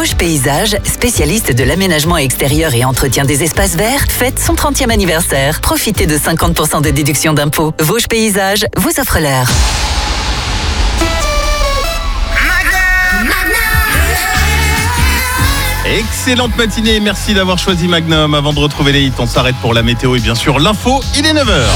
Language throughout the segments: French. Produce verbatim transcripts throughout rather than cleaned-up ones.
Vosges Paysages, spécialiste de l'aménagement extérieur et entretien des espaces verts, fête son trentième anniversaire. Profitez de cinquante pour cent de déduction d'impôts. Vosges Paysages vous offre l'heure. Excellente matinée, merci d'avoir choisi Magnum. Avant de retrouver les hits, on s'arrête pour la météo et bien sûr l'info, il est neuf heures.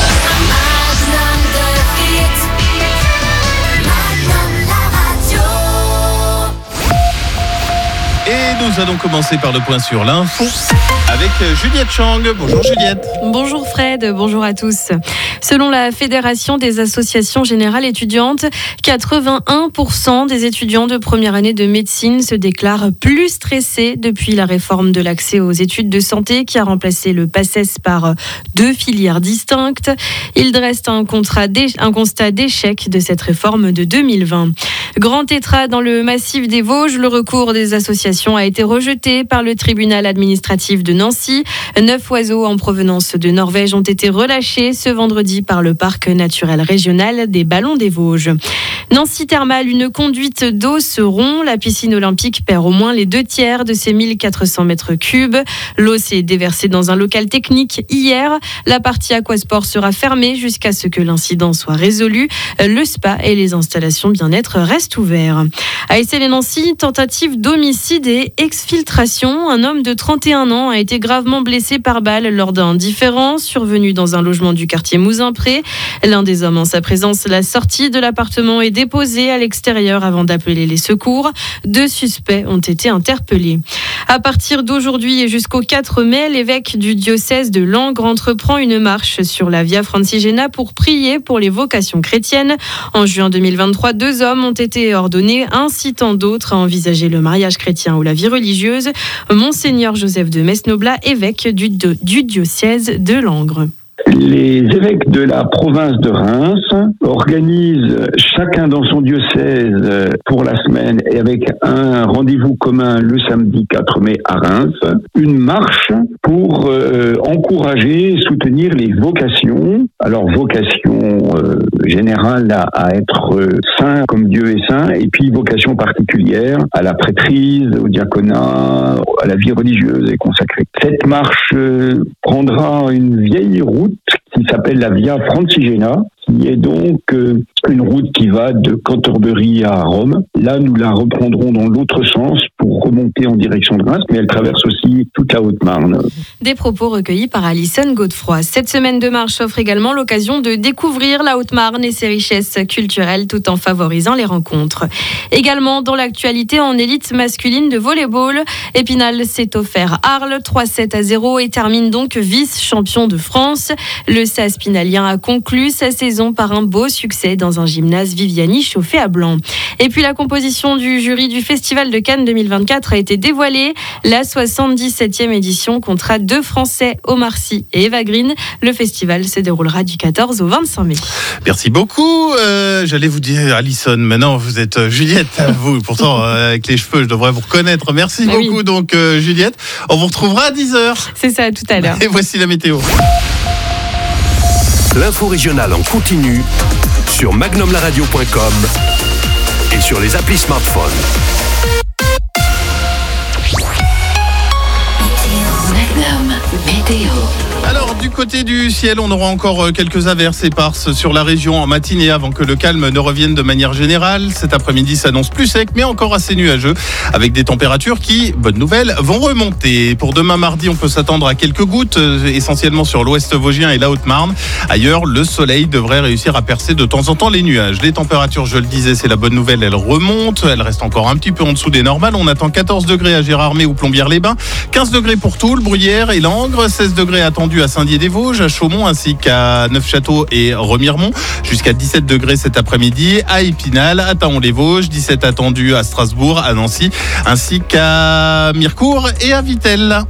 Et nous allons commencer par le point sur l'info avec Juliette Chang. Bonjour Juliette. Bonjour Fred, bonjour à tous. Selon la Fédération des associations générales étudiantes, quatre-vingt-un pour cent des étudiants de première année de médecine se déclarent plus stressés depuis la réforme de l'accès aux études de santé qui a remplacé le PACES par deux filières distinctes. Ils dressent un, un constat d'échec de cette réforme de deux mille vingt. Grand tétra dans le massif des Vosges, le recours des associations a été rejeté par le tribunal administratif de Nancy. Neuf oiseaux en provenance de Norvège ont été relâchés ce vendredi par le parc naturel régional des Ballons des Vosges. Nancy Thermal, une conduite d'eau se rompt. La piscine olympique perd au moins les deux tiers de ses mille quatre cents mètres cubes. L'eau s'est déversée dans un local technique hier. La partie aquasport sera fermée jusqu'à ce que l'incident soit résolu. Le spa et les installations bien-être restent ouverts. À Issy-les-Nancy, tentative d'homicide et exfiltration. Un homme de trente et un ans a été gravement blessé par balle lors d'un différend survenu dans un logement du quartier Mouzin-Pré. L'un des hommes en sa présence l'a sorti de l'appartement et déposé à l'extérieur avant d'appeler les secours. Deux suspects ont été interpellés. À partir d'aujourd'hui et jusqu'au quatre mai, l'évêque du diocèse de Langres entreprend une marche sur la Via Francigena pour prier pour les vocations chrétiennes. En juin deux mille vingt-trois, deux hommes ont été ordonnés, incitant d'autres à envisager le mariage chrétien ou la vie religieuse. Monseigneur Joseph de Mesnoblat, évêque du, du diocèse de Langres. Les évêques de la province de Reims organisent chacun dans son diocèse pour la semaine et avec un rendez-vous commun le samedi quatre mai à Reims, une marche pour euh, encourager et soutenir les vocations. Alors vocation euh, générale à, à être euh, saint comme Dieu est saint, et puis vocation particulière à la prêtrise, au diaconat, à la vie religieuse et consacrée. Cette marche euh, prendra une vieille route qui s'appelle la Via Francigena, qui est donc euh, une route qui va de Cantorbéry à Rome. Là, nous la reprendrons dans l'autre sens pour remonter en direction de Reims, mais elle traverse aussi toute la Haute-Marne. Des propos recueillis par Alison Godefroy. Cette semaine de marche offre également l'occasion de découvrir la Haute-Marne et ses richesses culturelles tout en favorisant les rencontres. Également dans l'actualité en élite masculine de volley-ball, Épinal s'est offert Arles trois sept à zéro et termine donc vice-champion de France. Le S A S Pinalien a conclu sa saison par un beau succès dans un gymnase Viviani chauffé à blanc. Et puis la composition du jury du Festival de Cannes deux mille vingt-quatre a été dévoilée. La soixante-dix-septième édition comptera deux Français, Omar Sy et Eva Green. Le festival se déroulera du quatorze au vingt-cinq mai. Merci beaucoup. Euh, j'allais vous dire Alison, maintenant vous êtes Juliette. Vous, pourtant euh, avec les cheveux, je devrais vous reconnaître. Merci bah beaucoup oui. donc euh, Juliette. On vous retrouvera à dix heures. C'est ça, tout à l'heure. Et voici la météo. L'info régionale en continu sur magnum la radio point com et sur les applis smartphone. Magnum Météo. Alors du côté du ciel, on aura encore quelques averses éparses sur la région en matinée avant que le calme ne revienne de manière générale. Cet après-midi s'annonce plus sec mais encore assez nuageux avec des températures qui, bonne nouvelle, vont remonter. Pour demain mardi, on peut s'attendre à quelques gouttes, essentiellement sur l'ouest vosgien et la Haute-Marne. Ailleurs, le soleil devrait réussir à percer de temps en temps les nuages. Les températures, je le disais, c'est la bonne nouvelle, elles remontent. Elles restent encore un petit peu en dessous des normales. On attend quatorze degrés à Gérardmer ou Plombières-les-Bains, quinze degrés pour Toul, Bruyères et Langres, seize degrés attendus à Saint-Dié-des-Vosges, à Chaumont ainsi qu'à Neufchâteau et Remiremont, jusqu'à dix-sept degrés cet après-midi à Épinal, à Thaon-les-Vosges, dix-sept attendus à Strasbourg, à Nancy ainsi qu'à Mirecourt et à Vittel.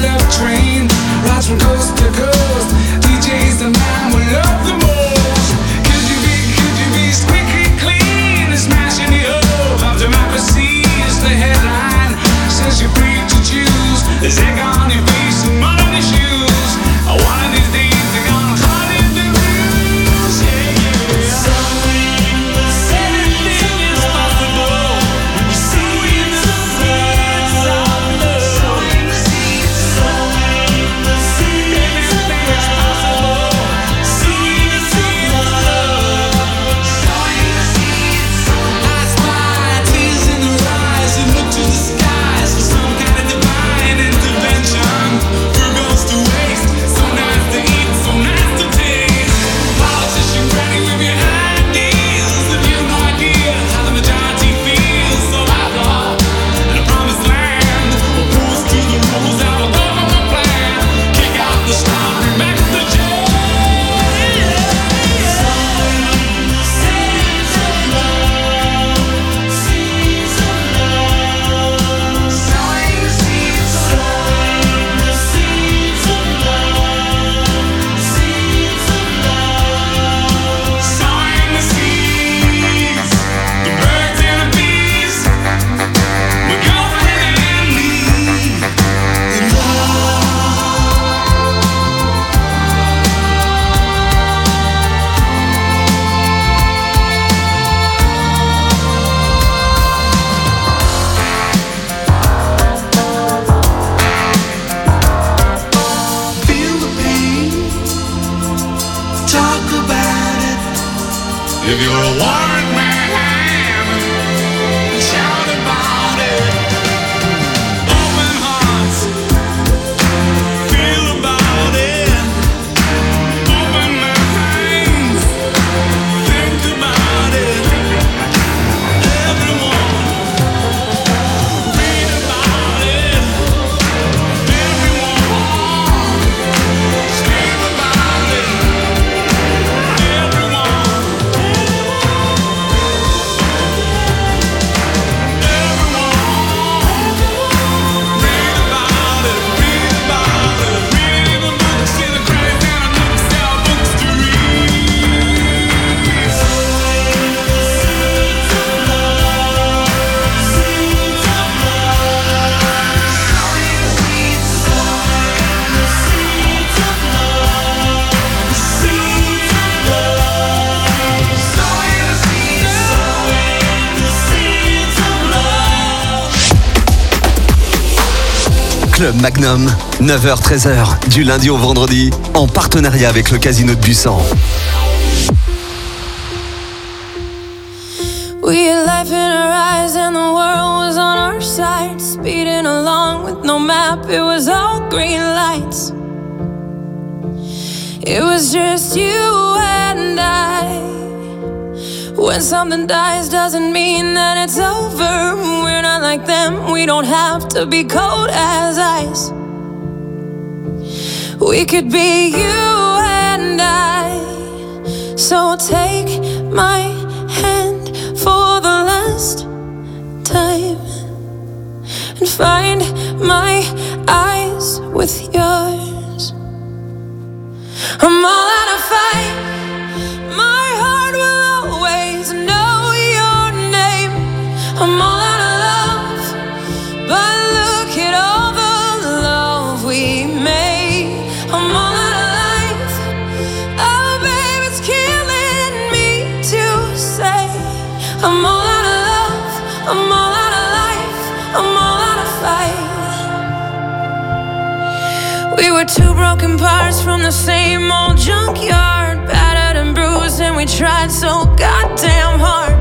From coast to coast, D J's the man we love the most. If you're a warrant man, shout about it. Open hearts, feel about it. Open minds, think about it. Everyone, read about it. Everyone, scream about it. Everyone. Club Magnum, neuf heures treize heures, du lundi au vendredi, en partenariat avec le Casino de Busan. We had life in our eyes and the world was on our side. Speeding along with no map, it was all green lights. It was just you and I. When something dies doesn't mean that it's over. We're not like them, we don't have to be cold as ice. We could be you and I. So take my hand for the last time and find my eyes with yours. I'm all out of fight. My heart will always know your name. I'm all out of love, but look at all the love we made. I'm all out of life. Oh, babe, it's killing me to say. I'm all out of love. I'm all out of life. I'm all out of fight. We were two broken parts from the same old junkyard, battered and bruised, and we tried so goddamn hard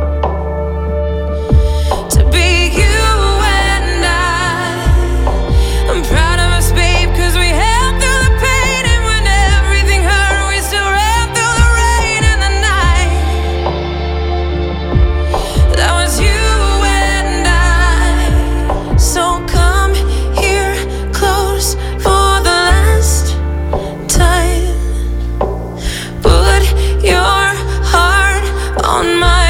to be you and I. I'm proud of us, babe, cause we held through the pain, and when everything hurt, we still ran through the rain and the night. That was you and I. So come here close for the last time. Put your heart on my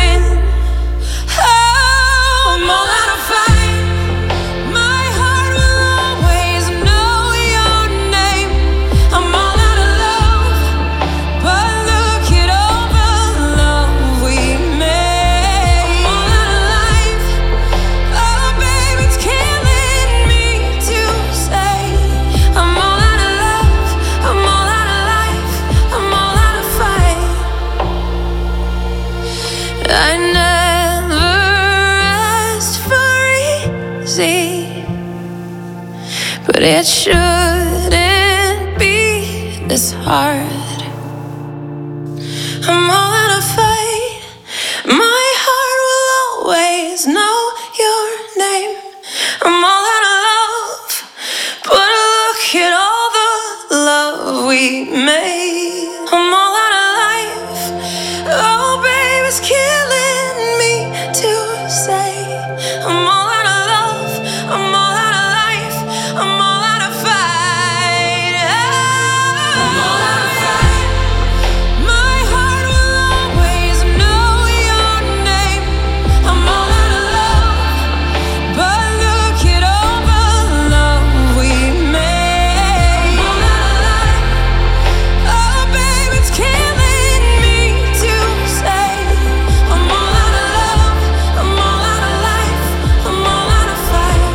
but it shouldn't be this hard. I'm all out of fight. My heart will always know your name. I'm all out of love, but look at all the love we made. I'm all out of life. Oh, babe, it's killing me to say. I'm all out of love. I'm all out of life. I'm all out of fight. I'm all out of fight. My heart will always know your name. I'm all out of love, but look at all the love we made. I'm all out of life. Oh, babe, it's killing me to say. I'm all out of love. I'm all out of life. I'm all out of fight.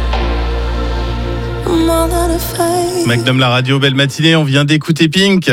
I'm all out of fight. Magnum la radio, belle matinée, on vient d'écouter Pink.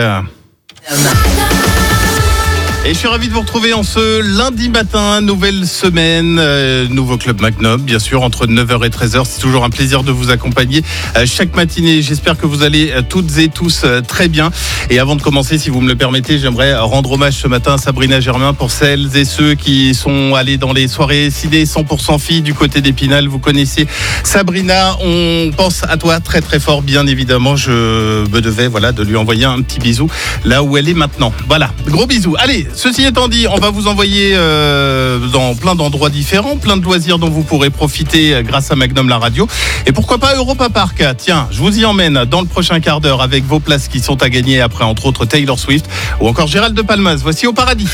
Et je suis ravi de vous retrouver en ce lundi matin, nouvelle semaine, euh, nouveau Club Magnum, bien sûr, entre neuf heures et treize heures. C'est toujours un plaisir de vous accompagner euh, chaque matinée. J'espère que vous allez euh, toutes et tous euh, très bien. Et avant de commencer, si vous me le permettez, j'aimerais rendre hommage ce matin à Sabrina Germain pour celles et ceux qui sont allés dans les soirées ciné cent pour cent filles du côté d'Épinal. Vous connaissez Sabrina, on pense à toi très très fort, bien évidemment. Je me devais voilà, de lui envoyer un petit bisou là où elle est maintenant. Voilà, gros bisous. Allez, ceci étant dit, on va vous envoyer euh, dans plein d'endroits différents, plein de loisirs dont vous pourrez profiter grâce à Magnum la radio. Et pourquoi pas Europa Park? Tiens, je vous y emmène dans le prochain quart d'heure avec vos places qui sont à gagner après, entre autres, Taylor Swift ou encore Gérald de Palmas. Voici Au Paradis.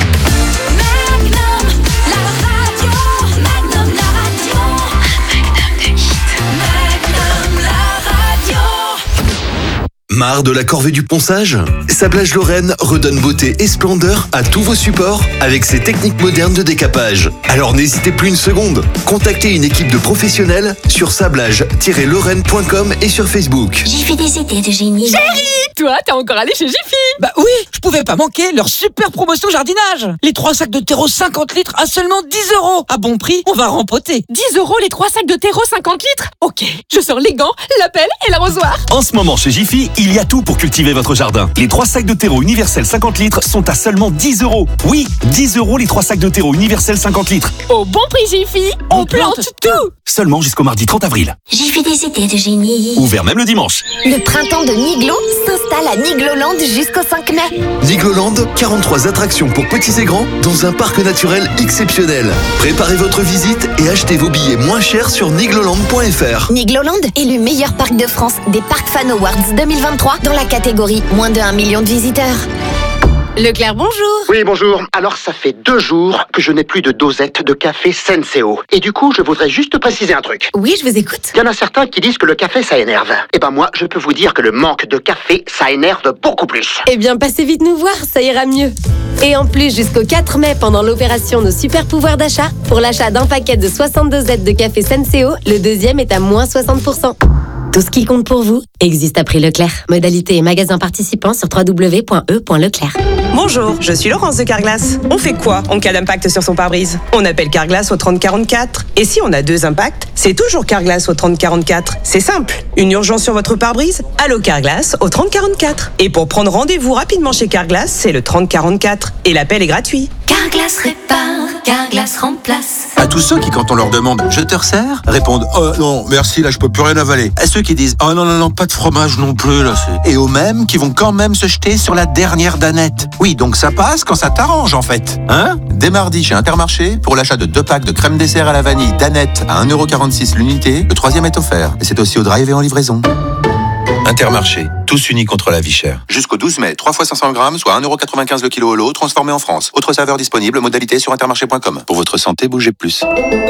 Marre de la corvée du ponçage? Sablage Lorraine redonne beauté et splendeur à tous vos supports avec ses techniques modernes de décapage. Alors n'hésitez plus une seconde. Contactez une équipe de professionnels sur sablage tiret lorraine point com et sur Facebook. J'ai fait des idées de génie. Chérie, toi, t'es encore allé chez Jiffy? Bah oui, je pouvais pas manquer leur super promotion jardinage. Les trois sacs de terreau cinquante litres à seulement dix euros. À bon prix, on va rempoter. dix euros les trois sacs de terreau cinquante litres? Ok, je sors les gants, la pelle et l'arrosoir. En ce moment chez Jiffy, il y a tout pour cultiver votre jardin. Les trois sacs de terreau universel cinquante litres sont à seulement dix euros. Oui, dix euros les trois sacs de terreau universel cinquante litres. Au bon prix Jiffy, on, on plante, plante tout. Seulement jusqu'au mardi trente avril. J'ai fait des idées de génie. Ouvert même le dimanche. Le printemps de Niglo s'installe à Nigloland jusqu'au cinq mai. Nigloland, quarante-trois attractions pour petits et grands dans un parc naturel exceptionnel. Préparez votre visite et achetez vos billets moins chers sur nigloland point f r. Nigloland, élu meilleur parc de France des Parcs Fan Awards deux mille vingt-trois dans la catégorie moins de un million de visiteurs. Leclerc, bonjour. Oui, bonjour. Alors, ça fait deux jours que je n'ai plus de dosette de café Senseo. Et du coup, je voudrais juste préciser un truc. Oui, je vous écoute. Il y en a certains qui disent que le café, ça énerve. Eh ben moi, je peux vous dire que le manque de café, ça énerve beaucoup plus. Eh bien, passez vite nous voir, ça ira mieux. Et en plus, jusqu'au quatre mai, pendant l'opération Nos Super Pouvoirs d'achat, pour l'achat d'un paquet de soixante dosettes de café Senseo, le deuxième est à moins soixante pour cent. Tout ce qui compte pour vous existe à prix Leclerc. Modalité et magasin participants sur w w w point e point leclerc. Bonjour, je suis Laurence de Carglass. On fait quoi en cas d'impact sur son pare-brise? On appelle Carglass au trente quarante-quatre. Et si on a deux impacts, c'est toujours Carglass au trente quarante-quatre. C'est simple. Une urgence sur votre pare-brise? Allô Carglass au trente quarante-quatre. Et pour prendre rendez-vous rapidement chez Carglass, c'est le trente quarante-quatre. Et l'appel est gratuit. Carglass répare, Carglass remplace. À tous ceux qui, quand on leur demande « Je te resserre ?» répondent « Oh non, merci, là je peux plus rien avaler ». À ceux qui disent « Oh non, non, non, pas de fromage non plus, là c'est... » Et aux mêmes qui vont quand même se jeter sur la dernière danette. Oui, donc ça passe quand ça t'arrange en fait. Hein? Dès mardi chez Intermarché, pour l'achat de deux packs de crème dessert à la vanille danette à un euro quarante-six l'unité, le troisième est offert. Et c'est aussi au drive et en livraison. Intermarché, tous unis contre la vie chère. Jusqu'au douze mai, trois fois cinq cents grammes, soit un euro quatre-vingt-quinze le kilo au lot, transformé en France. Autre saveur disponible, modalité sur intermarché point com. Pour votre santé, bougez plus.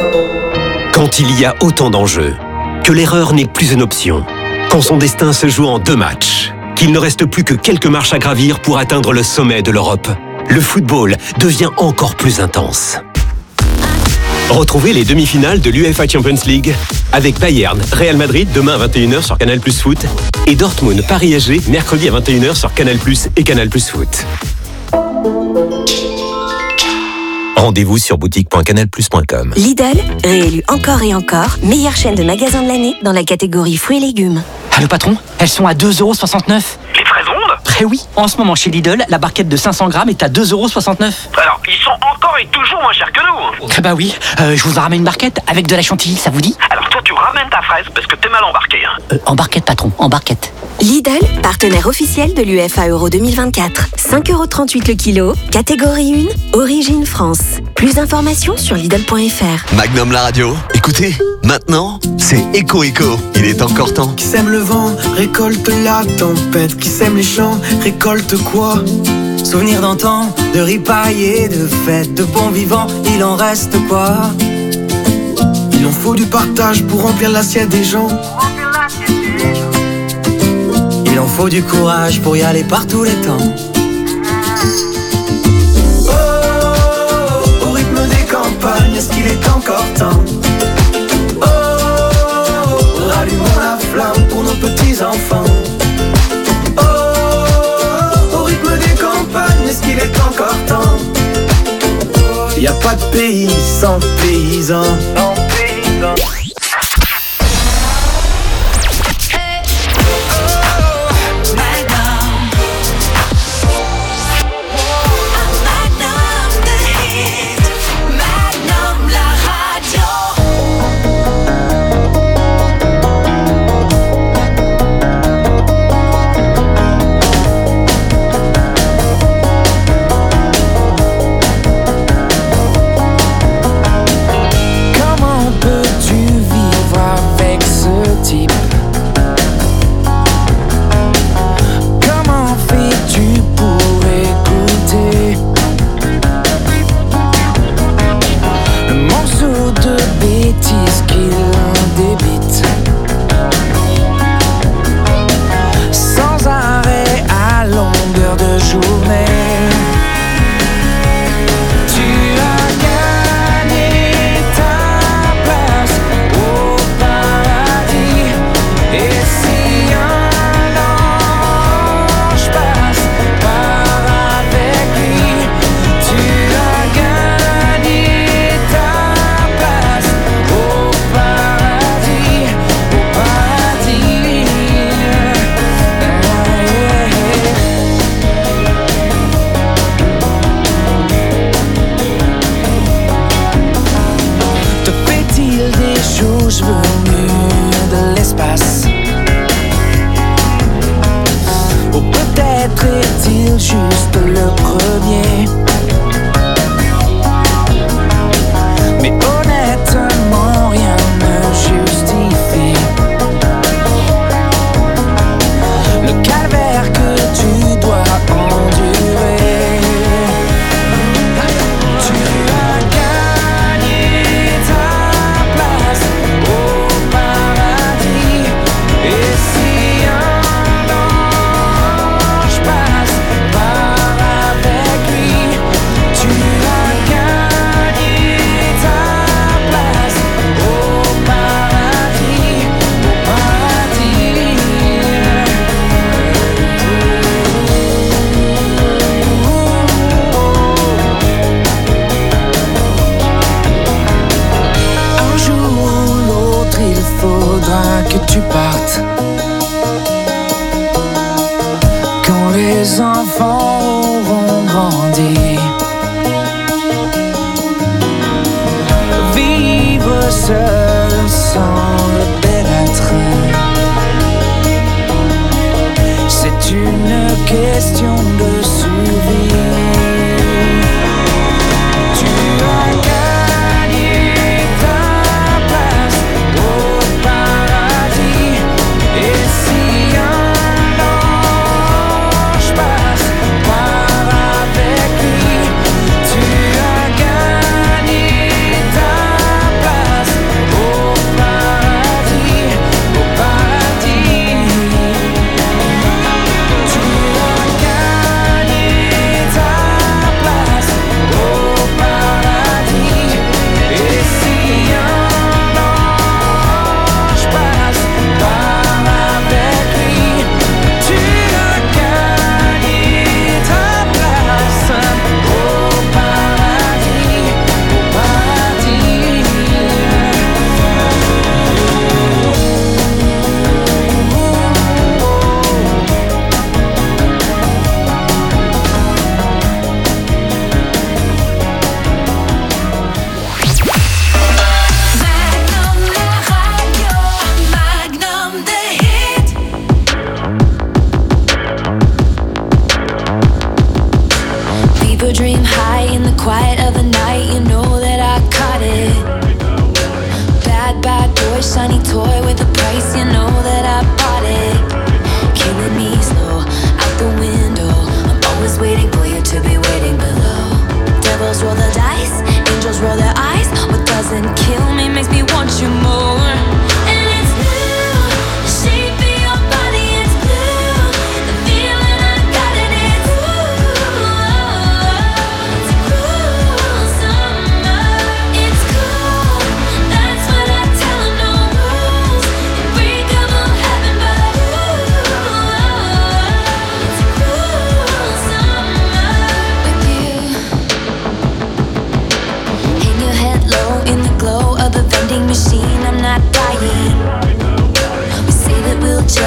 Quand il y a autant d'enjeux, que l'erreur n'est plus une option, quand son destin se joue en deux matchs, qu'il ne reste plus que quelques marches à gravir pour atteindre le sommet de l'Europe, le football devient encore plus intense. Retrouvez les demi-finales de l'UEFA Champions League avec Bayern, Real Madrid demain à vingt et une heures sur Canal plus Foot et Dortmund, Paris S G mercredi à vingt et une heures sur Canal plus et Canal plus Foot. Rendez-vous sur boutique point canal plus point com. Lidl, réélu encore et encore, meilleure chaîne de magasins de l'année dans la catégorie fruits et légumes. Allô patron, elles sont à deux euros soixante-neuf. Les fraises rondes? Eh oui, en ce moment chez Lidl, la barquette de cinq cents grammes est à deux euros soixante-neuf. Alors, ils sont encore et toujours moins chers que nous. Eh bah oui, euh, je vous en ramène une barquette avec de la chantilly, ça vous dit? Alors toi, tu ramènes ta fraise parce que t'es mal embarqué. Hein. Euh, en barquette patron, en barquette. Lidl, partenaire officiel de l'U F A Euro deux mille vingt-quatre. cinq euros trente-huit le kilo, catégorie un, origine France. Plus d'informations sur Lidl point F R. Magnum la radio. Écoutez, maintenant, c'est Echo Echo. Il est encore temps. Qui sème le vent, récolte la tempête. Qui sème les champs, récolte quoi? Souvenir d'antan, de ripailles, de fêtes, de bons vivants, il en reste quoi? Il en faut du partage pour remplir l'assiette des gens. Il en faut du courage pour y aller par tous les temps. Oh, au rythme des campagnes, est-ce qu'il est encore temps? Oh, rallumons la flamme pour nos petits-enfants. Oh, au rythme des campagnes, est-ce qu'il est encore temps? Y a pas de pays sans paysans. Sans paysans.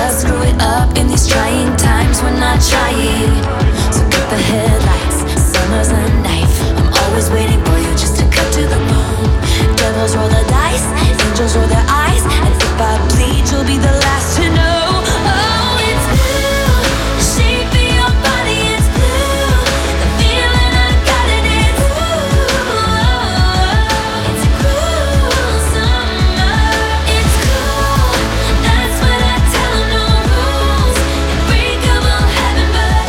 I screw it up in these trying times. We're not trying. So cut the headlights. Summer's a knife. I'm always waiting for you just to cut to the bone. Devils roll the dice. Angels roll their eyes. And if I bleed, you'll be the last to know. Oh, it's blue. The shape of your body, it's blue. The feeling I got it, it's blue. It's a cruel summer. It's cool. That's what I tell 'em, no rules. Unbreakable heaven, but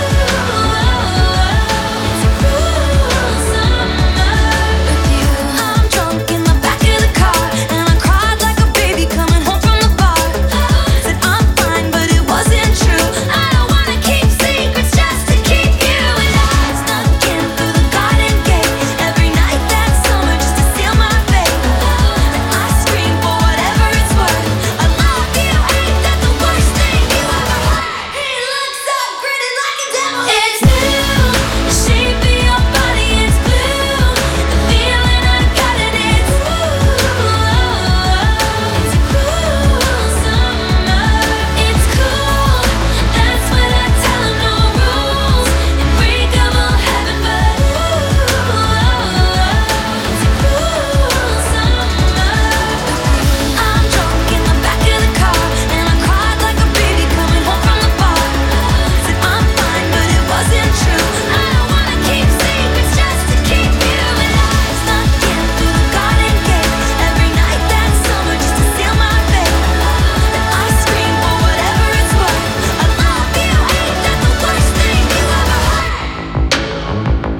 ooh, it's a cruel summer with you. I'm drunk in the back of the car, and I cried like a baby coming home from the bar. Said I'm fine, but it wasn't true. I don't wanna keep secrets just to keep you. And I snuck in through the garden gate every night that summer just to seal my fate. And I scream for whatever it's worth. I love you, ain't that the worst thing you ever heard? He looks up, grinning like a devil. It's blue, the shape of your body, it's blue. The feeling I got it, it's blue. It's a cruel summer. It's cool, that's what I tell 'em, no rules. Unbreakable heaven, but ooh, it's a cruel summer. I'm drunk in the back of the car, and I cried like a baby coming home from the bar. Said I'm fine, but it wasn't true. I don't wanna keep secrets just to keep you. And I snuck in through the garden gate every night that summer just to seal my fate. And I scream for whatever it's worth. I love you, ain't that the worst thing you ever heard?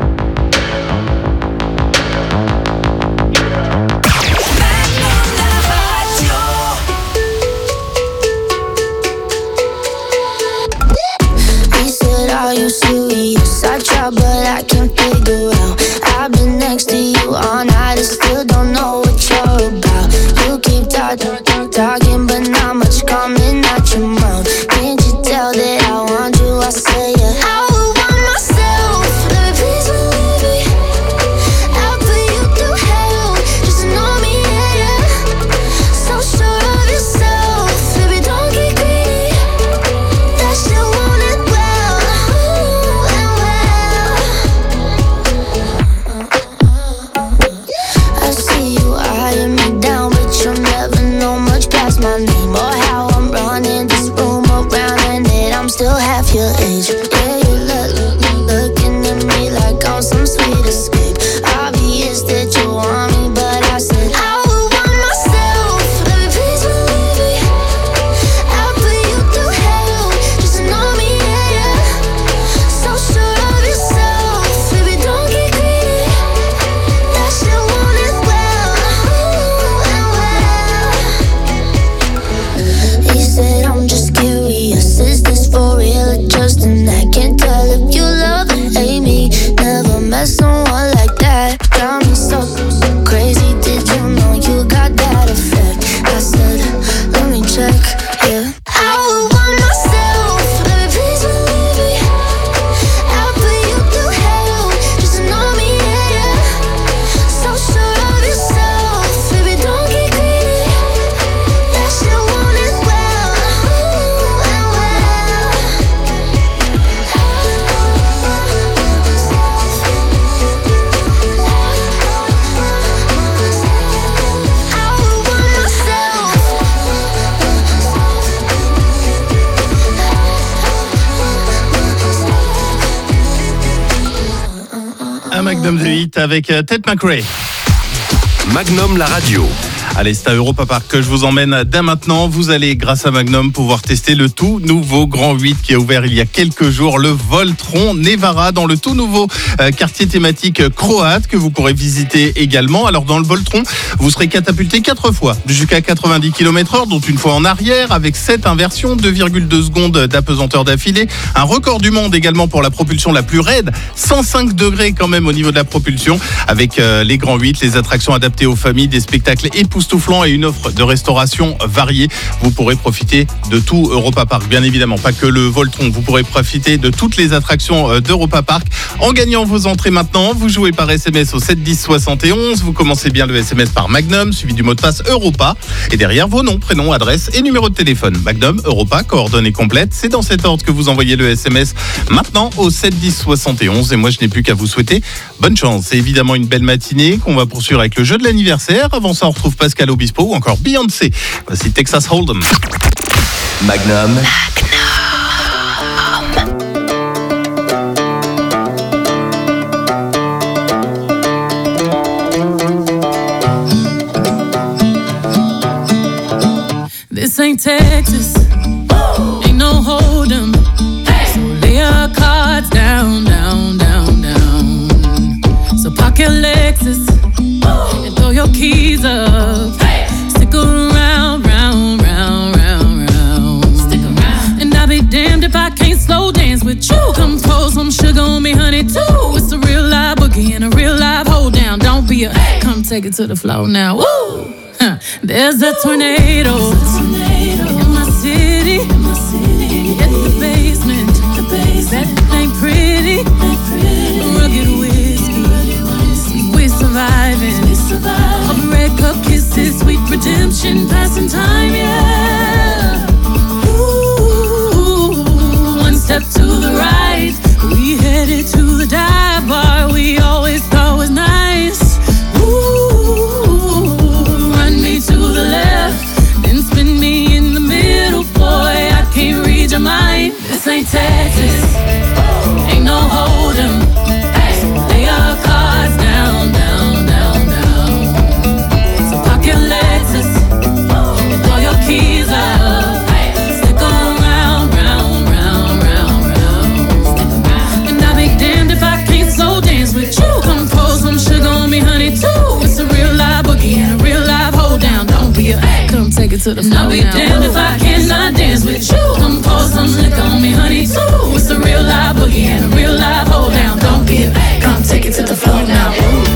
He said, are you serious? I try, but I can't figure out. I've been next to you all night and still don't know what you're about. You keep talking, talking, but not much coming out your mouth. Can't you tell that I want you? I say yeah. I would want myself. Let me please believe me. I'll put you through hell. Just know me, yeah, yeah. So sure of yourself, baby, don't get greedy. That shit want it well, ooh, and well. I see you eyeing me down, but you'll never know much past my name or how I'm running this room around, and that I'm still half your age. Yeah, you look, look, looking at me like I'm some sweet escape. Obvious that you want me, but I said I would want myself. Let me please believe me. I'll put you through hell. Just know me, yeah, yeah. So sure of yourself, baby, don't get greedy. That shit want it well, ooh, and well. He said, I'm just curious, is this for real or just an act? Can't tell if you love or hate me. Never met someone like that. Got me so, so crazy. Did you know you got that effect? I said, let me check, yeah. I would want myself. Let me please believe me. I'll put you through hell. Just know me, yeah, yeah. So sure of yourself, baby, don't get greedy. That shit want it well, ooh, and well. I would want myself. Un Magnum de hit avec euh, Ted McRae. Magnum la radio. Allez, c'est à Europa Park que je vous emmène dès maintenant. Vous allez, grâce à Magnum, pouvoir tester le tout nouveau Grand huit qui a ouvert il y a quelques jours, le Voltron Nevara, dans le tout nouveau euh, quartier thématique croate que vous pourrez visiter également. Alors, dans le Voltron, vous serez catapulté quatre fois jusqu'à quatre-vingt-dix kilomètres heure, dont une fois en arrière, avec sept inversions, deux virgule deux secondes d'apesanteur d'affilée. Un record du monde également pour la propulsion la plus raide, cent cinq degrés quand même au niveau de la propulsion, avec euh, les Grands huit, les attractions adaptées aux familles, des spectacles époustouflants époustouflant et une offre de restauration variée. Vous pourrez profiter de tout Europa Park, bien évidemment, pas que le Voltron. Vous pourrez profiter de toutes les attractions d'Europa Park en gagnant vos entrées maintenant. Vous jouez par S M S au sept dix soixante et onze. Vous commencez bien le S M S par Magnum, suivi du mot de passe Europa. Et derrière, vos noms, prénoms, adresses et numéro de téléphone. Magnum, Europa, coordonnées complètes. C'est dans cet ordre que vous envoyez le S M S maintenant au sept dix soixante et onze. Et moi, je n'ai plus qu'à vous souhaiter bonne chance. C'est évidemment une belle matinée qu'on va poursuivre avec le jeu de l'anniversaire. Avant ça, on retrouve Pascal Obispo ou encore Beyoncé. Voici Texas Hold'em. Magnum. This ain't Texas, ain't no hold'em. So lay your cards down, down, down, down. So park your Lexus and throw your keys up. Stick around, round, round, round, round. Stick around. And I'll be damned if I can't slow dance with you. Come pour some sugar on me, honey, too. It's a real live boogie and a real live hold down. Don't be a, come take it to the floor now. Woo! Huh. There's a tornado in my city. It's the basement. That ain't pretty. Rugged whiskey. We're surviving. All the red cup kisses, sweet redemption, passing time, yeah. Ooh, one step to the right. We headed to the dive bar we always thought was nice. To the left, then spin me in the middle, boy, I can't read your mind. This ain't Texas, ain't no hold'em. Lay your cards down, down, down, down. So park your Lexus and throw your keys up. Stick around, round, round, round, round. And I'll be damned if I can't slow dance with you. Come pour some sugar on me, honey, too. It's a real live boogie and a real live hold down. Don't be a, come take it to the floor. I'll be now. Damned if I cannot dance with you. Come pour some liquor on me, honey, too. It's a real live boogie and a real live hold down. Don't be a, come take it to the floor now. Ooh.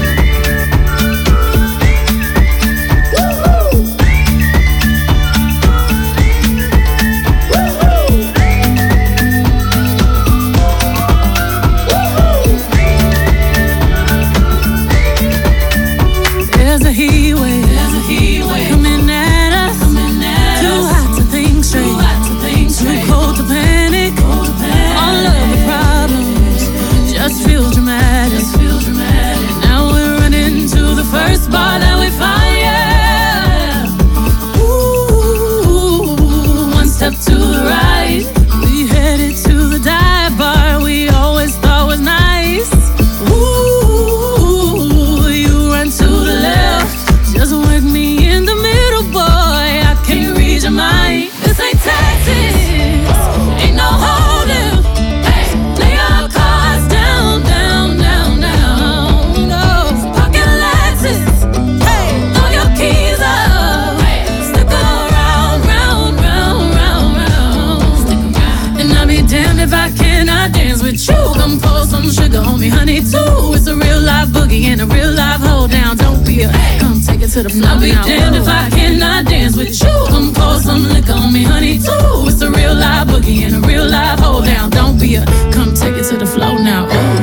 To the floor. I'll be damned if I cannot dance with you. Come pour some liquor on me, honey, too. It's a real live boogie and a real live hold down. Don't be a, come take it to the floor now. Ooh.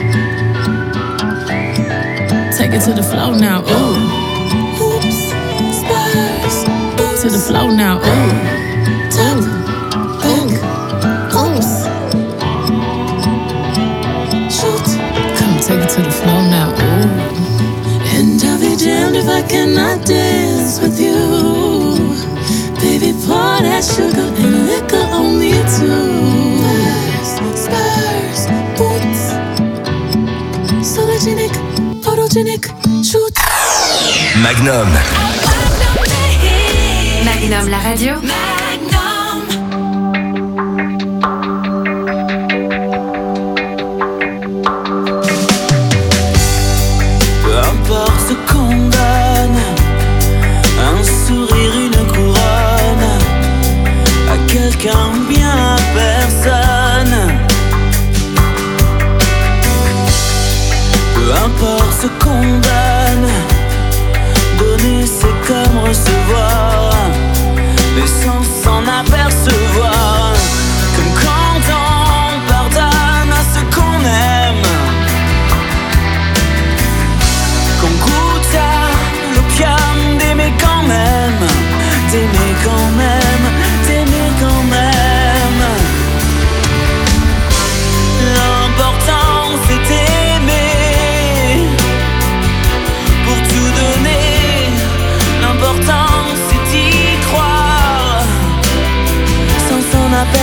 Take it to the floor now. Ooh. Oops, spurs. Oops. To the floor now. Ooh. Tap, back, oops. Shoot. Come take it to the floor now. Ooh. And I'll be damned if I cannot dance with you. Baby, pour that sugar and liquor on me too. Spurs, boots, sologenic, photogenic, shoot. Magnum. Magnum, la radio. Bien à personne. Peu importe ce qu'on donne, donner c'est comme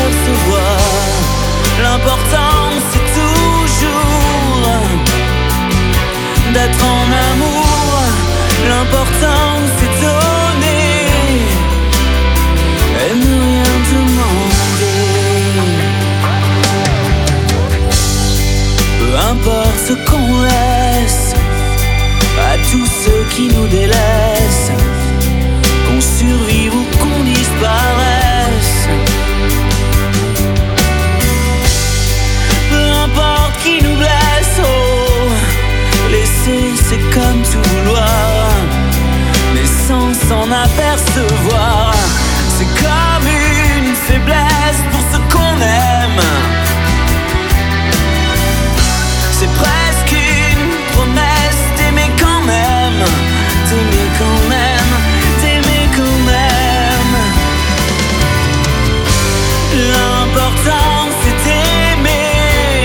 apercevoir. L'important c'est toujours d'être en amour. L'important c'est donner et ne rien demander. Peu importe ce qu'on laisse à tous ceux qui nous délaissent, qu'on survive ou qu'on disparaisse. Peu importe qui nous blesse, oh, laisser c'est comme tout vouloir, mais sans s'en apercevoir. C'est comme une faiblesse pour ce qu'on aime. C'est presque une promesse d'aimer quand même, d'aimer quand même, d'aimer quand même. L'important c'est d'aimer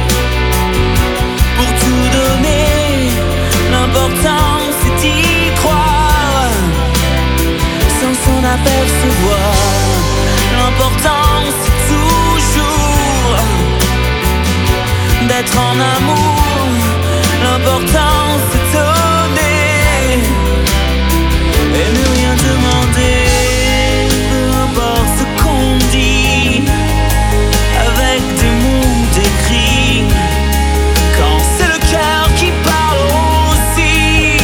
pour tout donner. L'important c'est d'y croire sans s'en apercevoir. L'important c'est toujours d'être en amour. L'important c'est donner et ne rien demander. Peu importe ce qu'on dit avec des mots décrits, quand c'est le cœur qui parle aussi.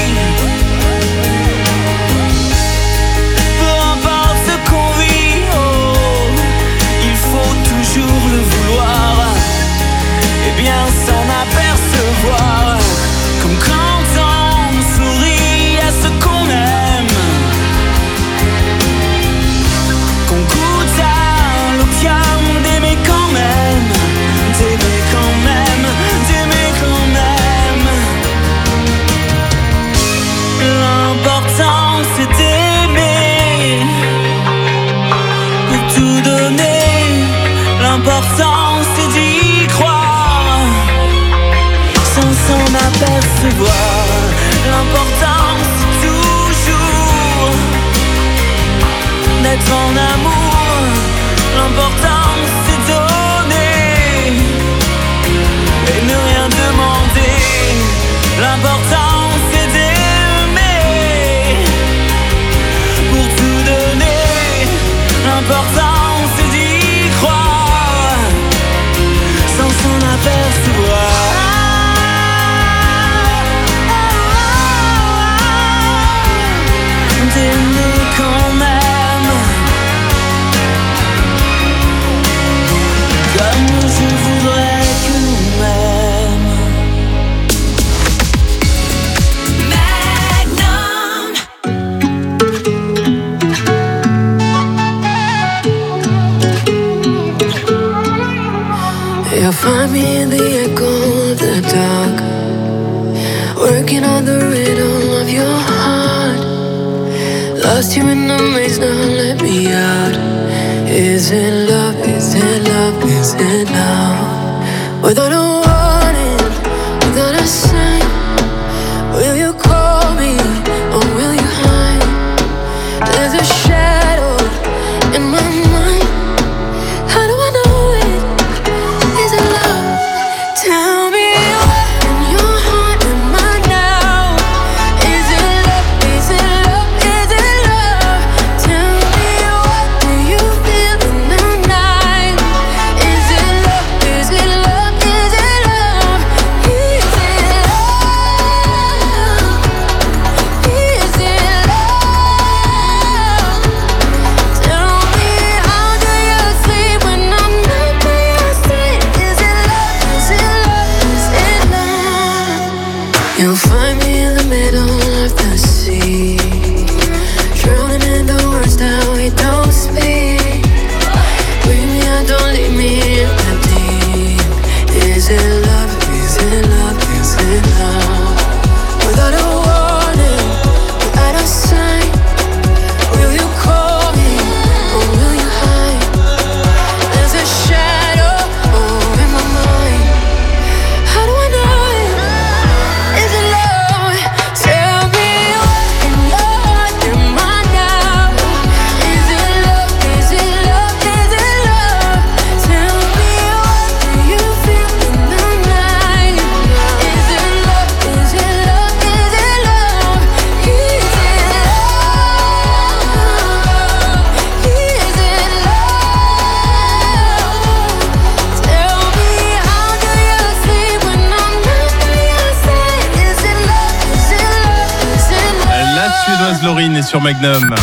Peu importe ce qu'on vit, oh, il faut toujours le vouloir et bien s'en apercevoir. Comme quand on sourit à ce qu'on aime, qu'on goûte à l'opium d'aimer quand même, d'aimer quand même, d'aimer quand même. L'important c'est d'aimer pour tout donner. L'important c'est d'y croire sans s'en apercevoir. L'important c'est toujours d'être en amour. L'important c'est donner et ne rien demander. L'important c'est d'aimer pour tout donner. L'important c'est d'y croire sans s'en apercevoir. D'aimer quand même, comme je voudrais que l'on m'aime. You'll find me in the echo of the dark, working on the rhythm of your heart. Lost you in the maze, now let me out. Is it love, is it love, is it love? Without a warning, without a sign, will you call me or will you hide? There's a shadow in my mind. How do I know it? Is it love? Tell me what in your heart am I now? Is it love? Is it love? Is it love? Tell me what do you feel in the night? Is it love? Is it love? Is it love? Is it love? Is it love? Tell me how do you sleep when I'm not by your side? Is it love? Is it love? Is it love? You'll find me in the middle of the sea, drowning in the words that we don't speak. Bring me out, don't leave me in the deep. Is it love? Is it love? Is it love? Without a warning, without a sign, will you call me or will you hide? There's a shadow over my mind. How do I know it? Is it love? Tell me what in your heart am I now? Is it love? Is it love? Is it love? Lauryn est sur Magnum.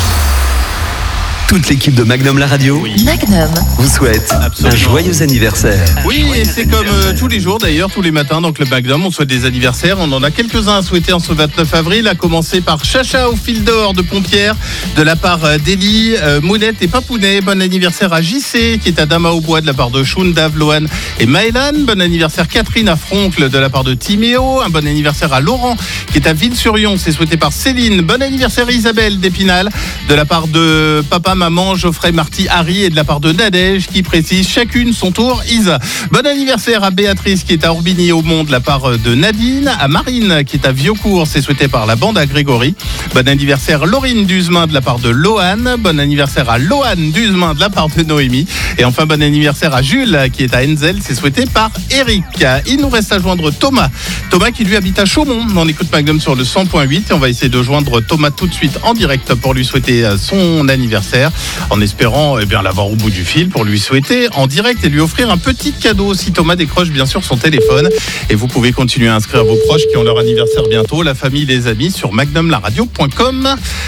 Toute l'équipe de Magnum la radio Magnum vous souhaite Absolument. un joyeux anniversaire. Oui, et c'est comme euh, tous les jours d'ailleurs, tous les matins dans le Club Magnum, on souhaite des anniversaires. On en a quelques-uns à souhaiter en ce vingt-neuf avril, à commencer par Chacha au fil d'or de Pompière, de la part euh, d'Elie, euh, Mounette et Papounet. Bon anniversaire à J C, qui est à Dama au Bois, de la part de Shunda, Vloan et Maëlan. Bon anniversaire Catherine à Froncle, de la part de Timéo. Un bon anniversaire à Laurent, qui est à Ville-sur-Yon, c'est souhaité par Céline. Bon anniversaire Isabelle d'Épinal, de la part de Papa, Maman, Geoffrey, Marty, Harry et de la part de Nadège qui précise chacune son tour. Isa. Bon anniversaire à Béatrice qui est à Orbigny au Mont de la part de Nadine. À Marine qui est à Viaucourt, c'est souhaité par la bande à Grégory. Bon anniversaire Laurine Duzemain de la part de Lohan. Bon anniversaire à Lohan Duzemain de la part de Noémie. Et enfin bon anniversaire à Jules qui est à Enzel, c'est souhaité par Eric. Il nous reste à joindre Thomas. Thomas qui lui habite à Chaumont. On écoute Magnum sur le cent point huit et on va essayer de joindre Thomas tout de suite en direct pour lui souhaiter son anniversaire. En espérant eh bien, l'avoir au bout du fil pour lui souhaiter en direct et lui offrir un petit cadeau si Thomas décroche bien sûr son téléphone. Et vous pouvez continuer à inscrire vos proches qui ont leur anniversaire bientôt, la famille, les amis, sur magnum la radio point com.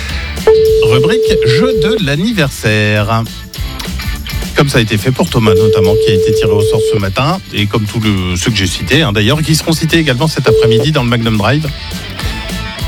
Rubrique jeu de l'anniversaire. Comme ça a été fait pour Thomas notamment, qui a été tiré au sort ce matin, et comme tous le, ceux que j'ai cités hein, d'ailleurs, qui seront cités également cet après-midi dans le Magnum Drive. Allô ?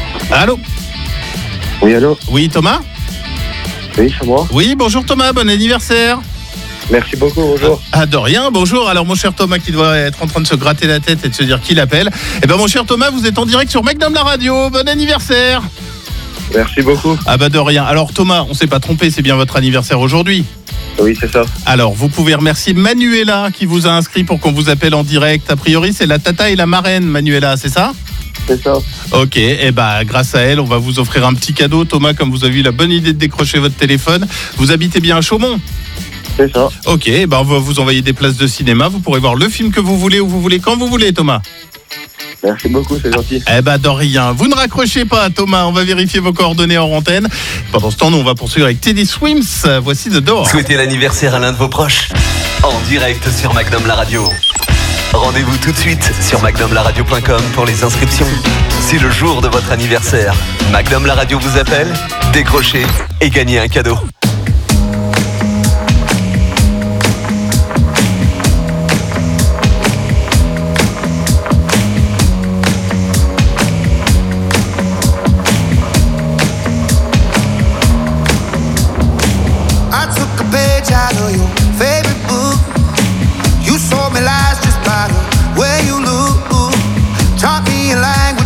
Oui, allô ? Oui, Thomas ? Oui, c'est moi. Oui, bonjour Thomas, bon anniversaire. Merci beaucoup, bonjour. Ah, de rien, bonjour. Alors mon cher Thomas qui doit être en train de se gratter la tête et de se dire qui l'appelle. Eh bien mon cher Thomas, vous êtes en direct sur Magnum la radio, bon anniversaire. Merci beaucoup. Ah bah de rien. Alors Thomas, on s'est pas trompé, c'est bien votre anniversaire aujourd'hui. Oui, c'est ça. Alors, vous pouvez remercier Manuela qui vous a inscrit pour qu'on vous appelle en direct. A priori, c'est la tata et la marraine, Manuela, c'est ça ? C'est ça. Ok, et eh bah grâce à elle, on va vous offrir un petit cadeau. Thomas, comme vous avez eu la bonne idée de décrocher votre téléphone, vous habitez bien à Chaumont ? C'est ça. Ok, eh ben on va vous envoyer des places de cinéma. Vous pourrez voir le film que vous voulez, où vous voulez, quand vous voulez, Thomas. Merci beaucoup, c'est gentil. Eh ben de rien. Vous ne raccrochez pas, Thomas. On va vérifier vos coordonnées en antenne. Pendant ce temps, nous, on va poursuivre avec Teddy Swims. Voici The Door. Souhaitez l'anniversaire à l'un de vos proches en direct sur Magnum la radio. Rendez-vous tout de suite sur magnum la radio point com pour les inscriptions. C'est le jour de votre anniversaire. Magnum la radio vous appelle, décrochez et gagnez un cadeau.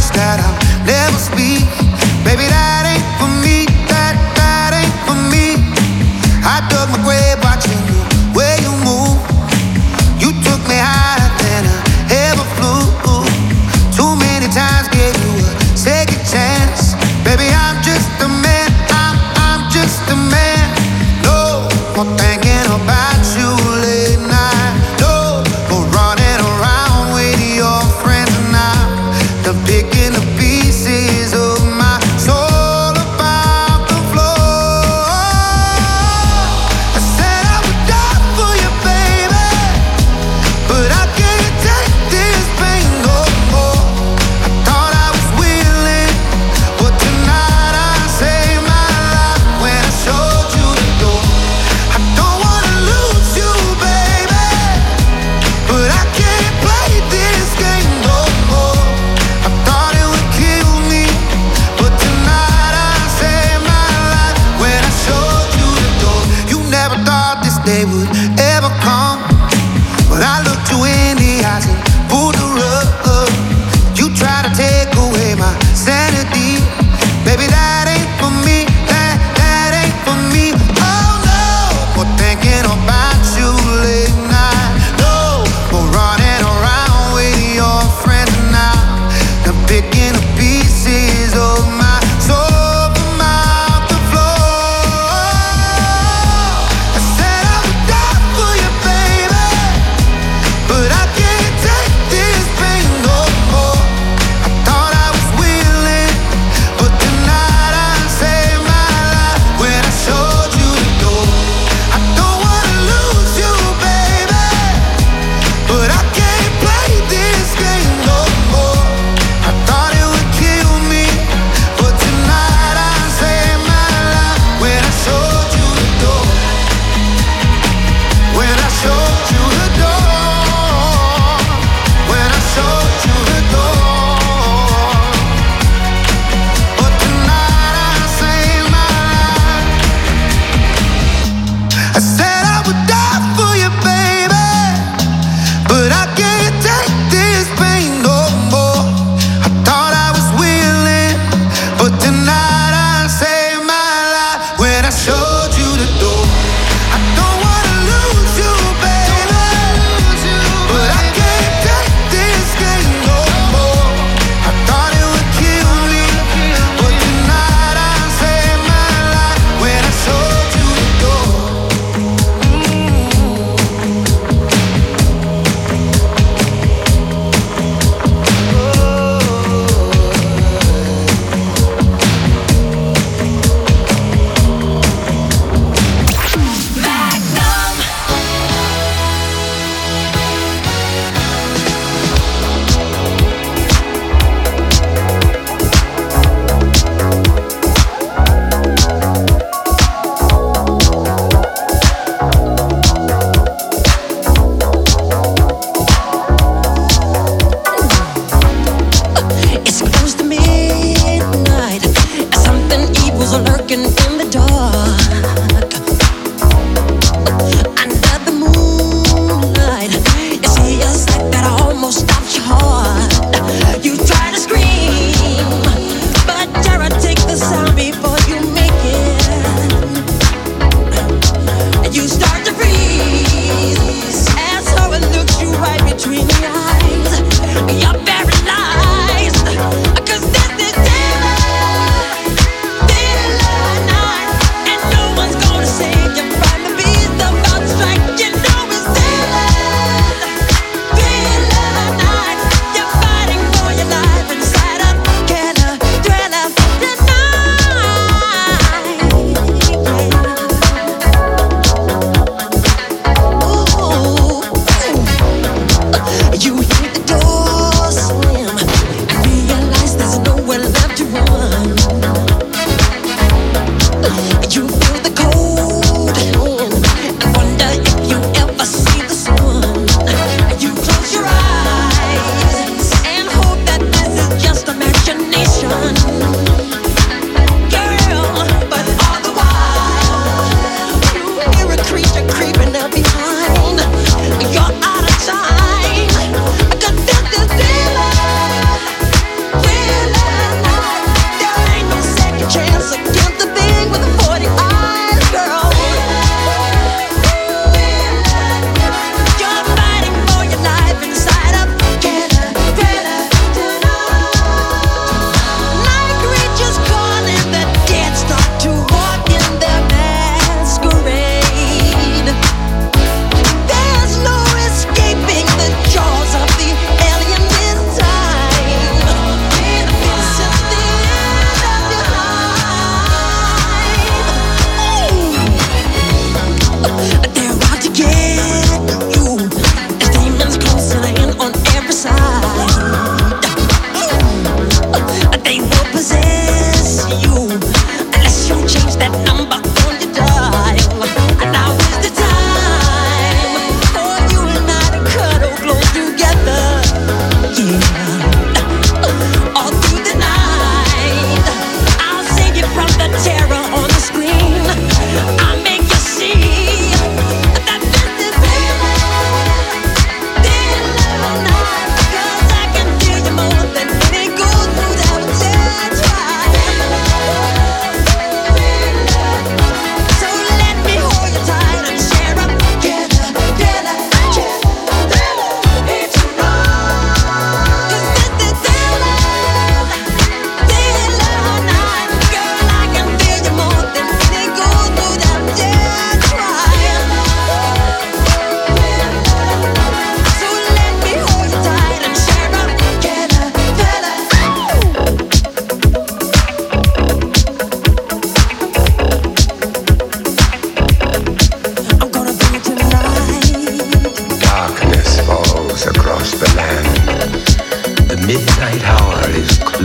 Never speak, baby, that ain't for me, that, that ain't for me.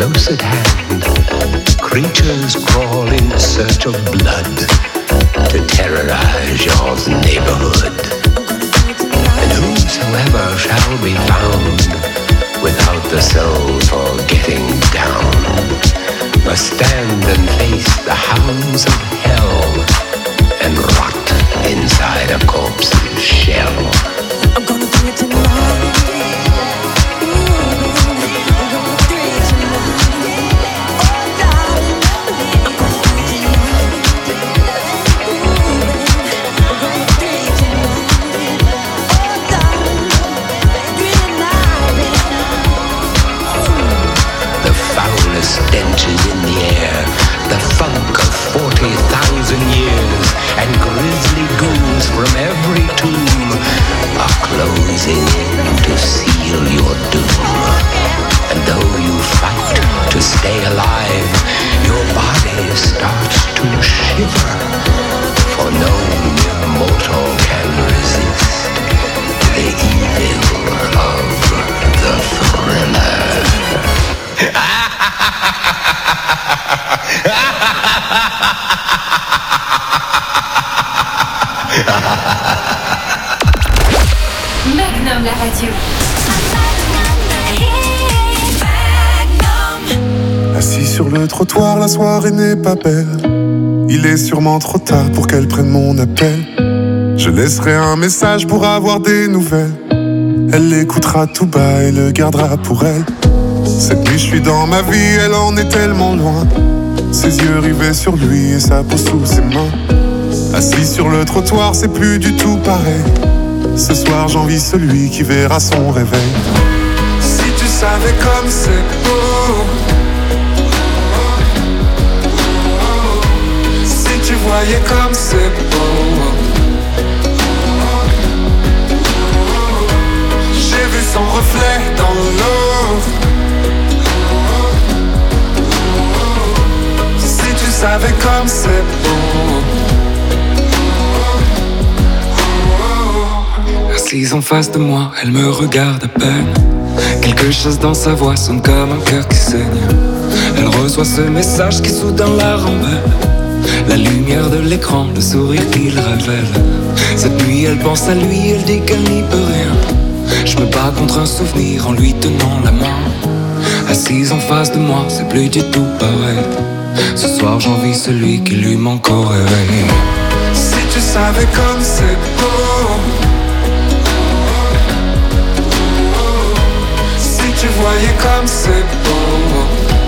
close at hand, creatures crawl in search of blood to terrorize your neighborhood. And whosoever shall be found without the soul for getting down must stand and face the hounds of hell and rot inside a corpse's shell. I'm gonna do it tonight. Stench is in the air, the funk of forty thousand years, and grisly ghouls from every tomb are closing in to seal your doom. And though you fight to stay alive, your body starts to shiver, for no mere mortal can resist the evil of the thriller. Magnum la radio. Assis sur le trottoir, la soirée n'est pas belle. Il est sûrement trop tard pour qu'elle prenne mon appel. Je laisserai un message pour avoir des nouvelles. Elle l'écoutera tout bas et le gardera pour elle. Cette nuit je suis dans ma vie, elle en est tellement loin. Ses yeux rivés sur lui et sa peau sous ses mains. Assis sur le trottoir, c'est plus du tout pareil. Ce soir j'envie celui qui verra son réveil. Si tu savais comme c'est beau, si tu voyais comme c'est beau. J'ai vu son reflet dans l'eau. Si tu savais comme c'est beau. Assise en face de moi, elle me regarde à peine. Quelque chose dans sa voix sonne comme un cœur qui saigne. Elle reçoit ce message qui soudain la rembelle. La lumière de l'écran, le sourire qu'il révèle. Cette nuit elle pense à lui, elle dit qu'elle n'y peut rien. Je me bats contre un souvenir en lui tenant la main. Assise en face de moi, c'est plus du tout pareil. Ce soir j'envie celui qui lui manque au réveil. Si tu savais comme c'est beau. Si tu voyais comme c'est beau.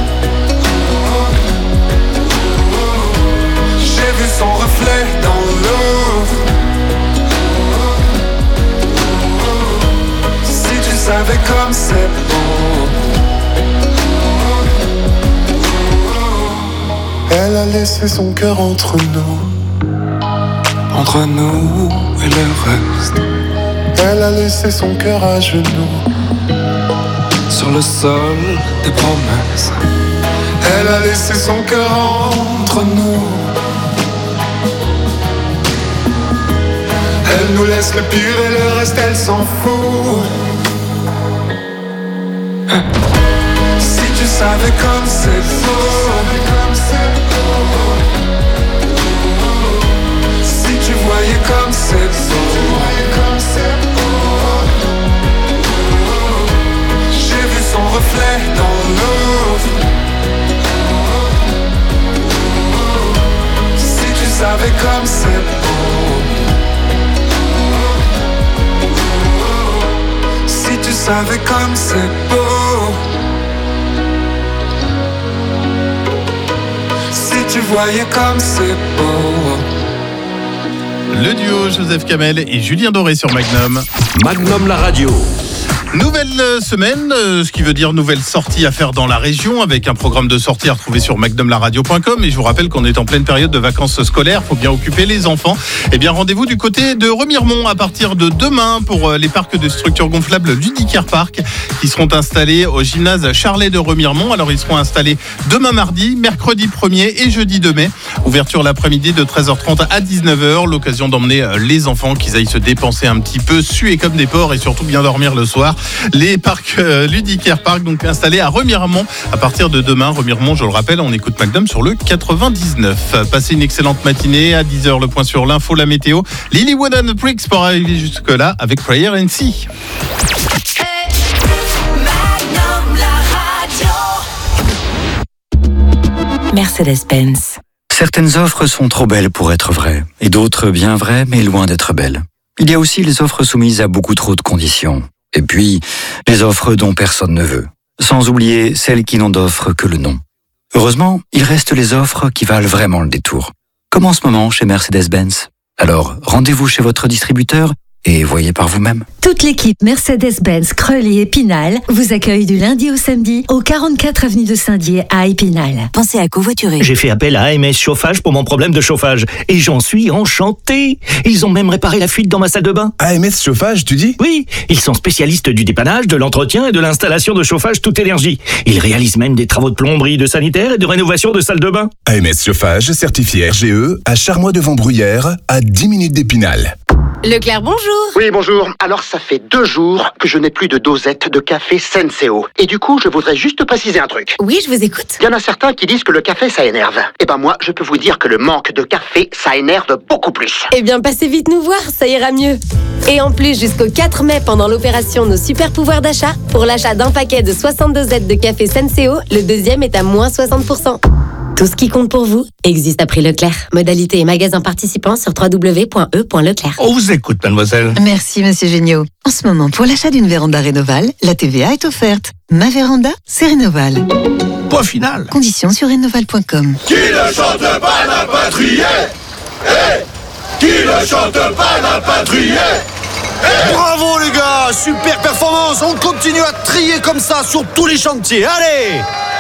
J'ai vu son reflet dans l'eau. Si tu savais comme c'est beau. Elle a laissé son cœur entre nous, entre nous et le reste. Elle a laissé son cœur à genoux, sur le sol des promesses. Elle a laissé son cœur entre nous. Elle nous laisse le pire et le reste elle s'en fout. Si tu savais comme c'est beau. Si tu voyais comme c'est beau. J'ai vu son reflet dans l'eau. Si tu savais comme c'est beau. Si tu savais comme c'est beau. Si tu voyais comme c'est beau. Le duo Joseph Kamel et Julien Doré sur Magnum. Magnum la radio. Nouvelle semaine, ce qui veut dire nouvelle sortie à faire dans la région avec un programme de sortie à retrouver sur magnum la radio point com. Et je vous rappelle qu'on est en pleine période de vacances scolaires, il faut bien occuper les enfants. Et bien rendez-vous du côté de Remiremont à partir de demain pour les parcs de structures gonflables Ludicaire Park qui seront installés au gymnase Charlet de Remiremont. Alors ils seront installés demain mardi, mercredi premier et jeudi deux mai. Ouverture l'après-midi de treize heures trente à dix-neuf heures. L'occasion d'emmener les enfants, qu'ils aillent se dépenser un petit peu, suer comme des porcs et surtout bien dormir le soir. Les parcs euh, Ludicaire Park, donc installés à Remiremont à partir de demain. Remiremont, je le rappelle, on écoute MacDom sur le quatre-vingt-dix-neuf. Passez une excellente matinée. À dix heures, le point sur l'info, la météo. Lilywood and the Pricks pour arriver jusque-là avec Prayer and See. Mercedes-Benz. Certaines offres sont trop belles pour être vraies, et d'autres bien vraies, mais loin d'être belles. Il y a aussi les offres soumises à beaucoup trop de conditions. Et puis, les offres dont personne ne veut. Sans oublier celles qui n'ont d'offre que le nom. Heureusement, il reste les offres qui valent vraiment le détour. Comme en ce moment chez Mercedes-Benz. Alors, rendez-vous chez votre distributeur et voyez par vous-même. Toute l'équipe Mercedes-Benz Creully et Pinal vous accueille du lundi au samedi au quarante-quatre avenue de Saint-Dié à Épinal. Pensez à covoiturer. J'ai fait appel à A M S Chauffage pour mon problème de chauffage et j'en suis enchanté. Ils ont même réparé la fuite dans ma salle de bain. A M S Chauffage, tu dis ? Oui, ils sont spécialistes du dépannage, de l'entretien et de l'installation de chauffage toute énergie. Ils réalisent même des travaux de plomberie, de sanitaire et de rénovation de salles de bain. A M S Chauffage, certifié R G E, à Charmois-devant-Bruyères, à dix minutes d'Épinal. Leclerc, bonjour. Oui, bonjour. Alors, ça fait deux jours que je n'ai plus de dosette de café Senseo. Et du coup, je voudrais juste préciser un truc. Oui, je vous écoute. Il y en a certains qui disent que le café, ça énerve. Eh ben moi, je peux vous dire que le manque de café, ça énerve beaucoup plus. Eh bien, passez vite nous voir, ça ira mieux. Et en plus, jusqu'au quatre mai, pendant l'opération Nos Super Pouvoirs d'achat, pour l'achat d'un paquet de soixante-deux Z de café Senseo, le deuxième est à moins soixante pour cent. Tout ce qui compte pour vous existe à prix Leclerc. Modalité et magasin participants sur w w w point e point leclerc. On vous écoute, mademoiselle. Merci, monsieur Géniaud. En ce moment, pour l'achat d'une véranda Rénoval, la T V A est offerte. Ma véranda, c'est Rénoval. Point final. Conditions sur rénoval point com. Qui ne chante pas n'a pas trié. Hey, qui ne chante pas n'a pas trié. Hey. Bravo les gars, super performance. On continue à trier comme ça sur tous les chantiers. Allez!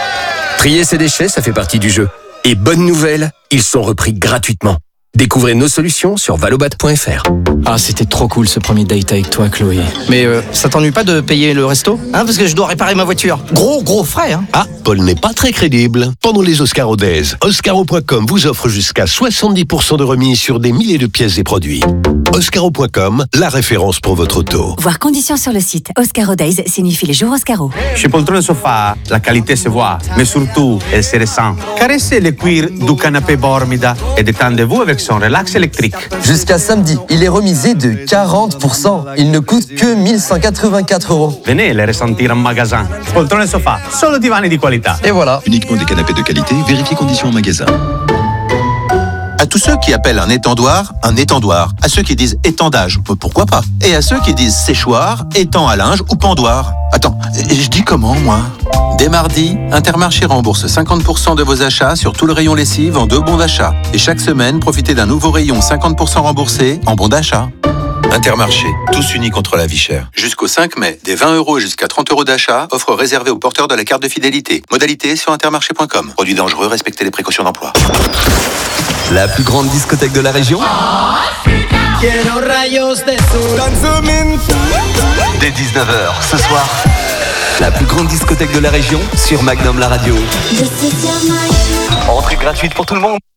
Trier ses déchets, ça fait partie du jeu. Et bonne nouvelle, ils sont repris gratuitement. Découvrez nos solutions sur valobat point f r. Ah, c'était trop cool ce premier date avec toi, Chloé. Mais euh, ça t'ennuie pas de payer le resto ? Hein, parce que je dois réparer ma voiture. Gros, gros frais, hein. Ah, Paul n'est pas très crédible. Pendant les Oscaro Days, Oscaro point com vous offre jusqu'à soixante-dix pour cent de remise sur des milliers de pièces et produits. Oscaro point com, la référence pour votre auto. Voir conditions sur le site. Oscaro Days signifie les jours Oscaro. Chez Poltrone Sofa, la qualité se voit, mais surtout, elle se ressent. Caressez le cuir du canapé Bormida et détendez-vous avec son relax électrique. Jusqu'à samedi, il est remisé de quarante pour cent. Il ne coûte que mille cent quatre-vingt-quatre euros. Venez le ressentir en magasin. Poltrone Sofa, solo divani di qualità. Et voilà. Uniquement des canapés de qualité, vérifiez conditions en magasin. À tous ceux qui appellent un étendoir un étendoir, à ceux qui disent étendage, pourquoi pas, et à ceux qui disent séchoir, étend à linge ou pendoir. Attends, je dis comment moi ? Dès mardi, Intermarché rembourse cinquante pour cent de vos achats sur tout le rayon lessive en deux bons d'achat. Et chaque semaine, profitez d'un nouveau rayon cinquante pour cent remboursé en bons d'achat. Intermarché, tous unis contre la vie chère. Jusqu'au cinq mai, des vingt euros jusqu'à trente euros d'achat, offre réservée aux porteurs de la carte de fidélité. Modalité sur intermarché point com. Produit dangereux, respectez les précautions d'emploi. La plus grande discothèque de la région ? Dès dix-neuf heures ce soir, la plus grande discothèque de la région sur Magnum la radio. Entrée gratuite pour tout le monde.